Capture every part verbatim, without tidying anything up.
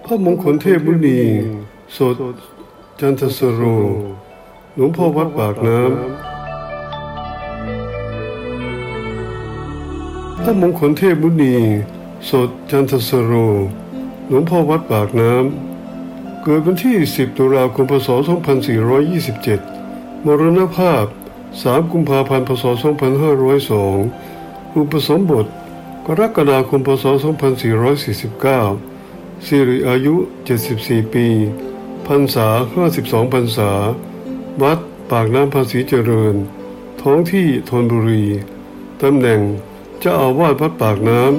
พระมงคลเทพมุนีสดจันทสโรหลวงพ่อวัดปากน้ำพระมงคลเทพมุนีสดจันทสโรหลวงพ่อวัดปากน้ำเกิดวันที่สิบตุลาคมพศสองพันสี่ร้อยยี่สิบเจ็ดมรณภาพสามกุมภาพันธ์พศสองพันห้าร้อยสองอุปสมบทกรกฎาคมพศสองพันสี่ร้อยสี่สิบเก้าสิริอายุเจ็ดสิบสี่ปีพรรษาห้าสิบสองพรรษาวัดปากน้ำภาษีเจริญท้องที่ธนบุรีตำแหน่งเจ้าอาวาสวัดปากน้ำ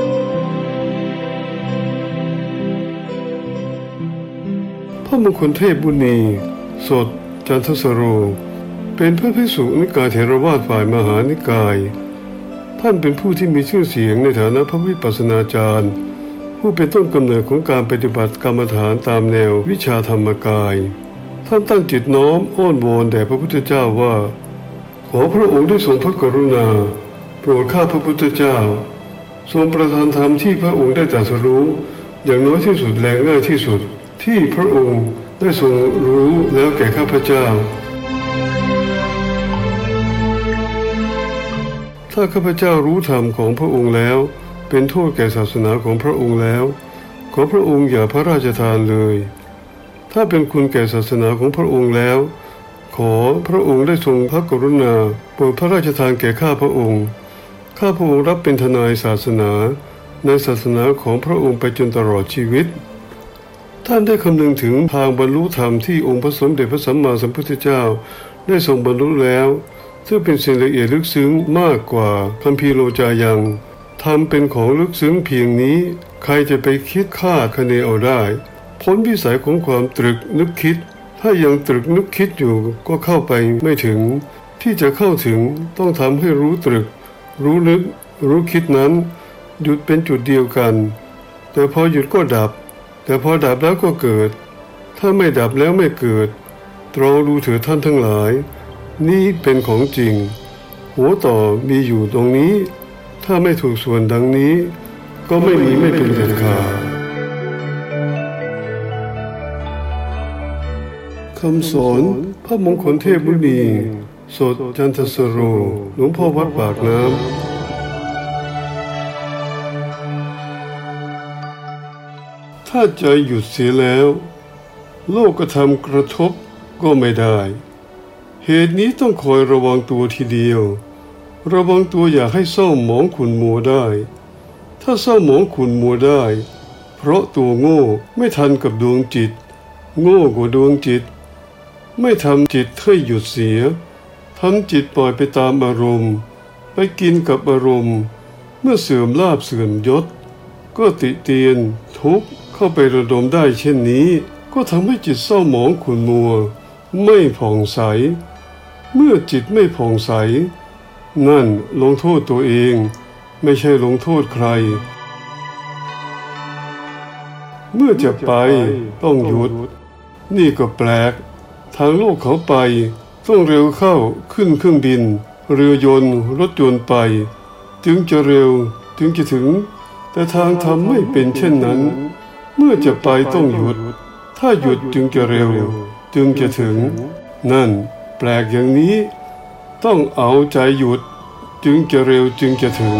พระมงคลเทพมุนีสดจันทสโรเป็นพระภิกษุนิกายเถรวาทฝ่ายมหานิกายท่านเป็นผู้ที่มีชื่อเสียงในฐานะพระวิปัสสนาจารย์ผู้เป็นต้นกำเนิดของการปฏิบัติกรรมฐานตามแนววิชาธรรมกายท่านตั้งจิตน้อมอ้อนวอนแด่พระพุทธเจ้าว่าขอพระองค์ได้ทรงพระกรุณาโปรดข้าพระพุทธเจ้าทรงประทานธรรมที่พระองค์ได้ตรัสรู้อย่างน้อยที่สุดและง่ายที่สุดที่พระองค์ได้ทรงรู้แล้วแก่ข้าพเจ้าถ้าข้าพเจ้ารู้ธรรมของพระองค์แล้วเป็นโทษแก่ศาสนาของพระองค์แล้วขอพระองค์อย่าพระราชทานเลยถ้าเป็นคุณแก่ศาสนาของพระองค์แล้วขอพระองค์ได้ทรงพระกรุณาโปรดพระราชทานแก่ข้าพระองค์ข้าพระองค์รับเป็นทนายศาสนาในศาสนาของพระองค์ไปจนตลอดชีวิตท่านได้คำนึงถึงทางบรรลุธรรมที่องค์พระสมเด็จพระสัมมาสัมพุทธเจ้าได้ทรงบรรลุแล้วซึ่งเป็นสิ่งละเอียดลึกซึ้งมากกว่าคัมภีร์โลจายังธรรมเป็นของลึกซึ้งเพียงนี้ใครจะไปคิดคาดคะเนเอาได้พ้นวิสัยของความตรึกนึกคิดถ้ายังตรึกนึกคิดอยู่ก็เข้าไปไม่ถึงที่จะเข้าถึงต้องทำให้รู้ตรึกรู้นึกรู้คิดนั้นหยุดเป็นจุดเดียวกันแต่พอหยุดก็ดับแต่พอดับแล้วก็เกิดถ้าไม่ดับแล้วไม่เกิดตรองดูเถิดท่านทั้งหลายนี่เป็นของจริงหัวต่อมีอยู่ตรงนี้ถ้าไม่ถูกส่วนดังนี้ก็ไม่มีไม่เป็นเด็ดขาดคำสอนพระมงคลเทพมุนีสดจันทสโรหลวงพ่อวัดปากน้ำถ้าใจหยุดเสียแล้วโลกธรรมกระทบก็ไม่ได้เหตุนี้ต้องคอยระวังตัวทีเดียวระวังตัวอย่าให้เศร้าหมองขุ่นมัวได้ถ้าเศร้าหมองขุ่นมัวได้เพราะตัวโง่ไม่ทันกับดวงจิตโง่กว่าดวงจิตไม่ทำจิตให้หยุดเสียทำจิตปล่อยไปตามอารมณ์ไปกินกับอารมณ์เมื่อเสื่อมลาภเสื่อมยศก็ติเตียนทุกข์เข้าไประดมได้เช่นนี้ก็ทำให้จิตเศร้าหมองขุ่นมัวไม่ผ่องใสเมื่อจิตไม่ผ่องใสนั่นลงโทษตัวเองไม่ใช่ลงโทษใครเมื่อจะไปต้องหยุดนี่ก็แปลกทางโลกเขาไปต้องเร็วเข้าขึ้นเครื่องบินเรือยนต์รถยนต์ไปจึงจะเร็วจึงจะถึงแต่ทางธรรมไม่เป็นเช่นนั้นเมื่อจะไปต้องหยุดถ้าหยุดจึงจะเร็วจึงจะถึงนั่นแปลกอย่างนี้ต้องเอาใจหยุดจึงจะเร็วจึงจะถึง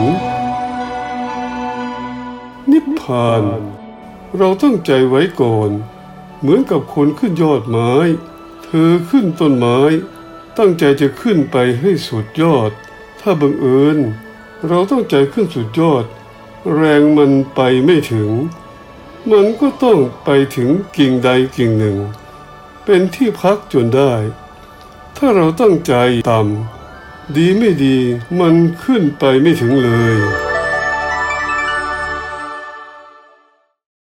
นิพพานเราตั้งใจไว้ก่อนเหมือนกับคนขึ้นยอดไม้เธอขึ้นต้นไม้ตั้งใจจะขึ้นไปให้สุดยอดถ้าบังเอิญเราตั้งใจขึ้นสุดยอดแรงมันไปไม่ถึงมันก็ต้องไปถึงกิ่งใดกิ่งหนึ่งเป็นที่พักจนได้ถ้าเราตั้งใจต่ำดีไม่ดีมันขึ้นไปไม่ถึงเลย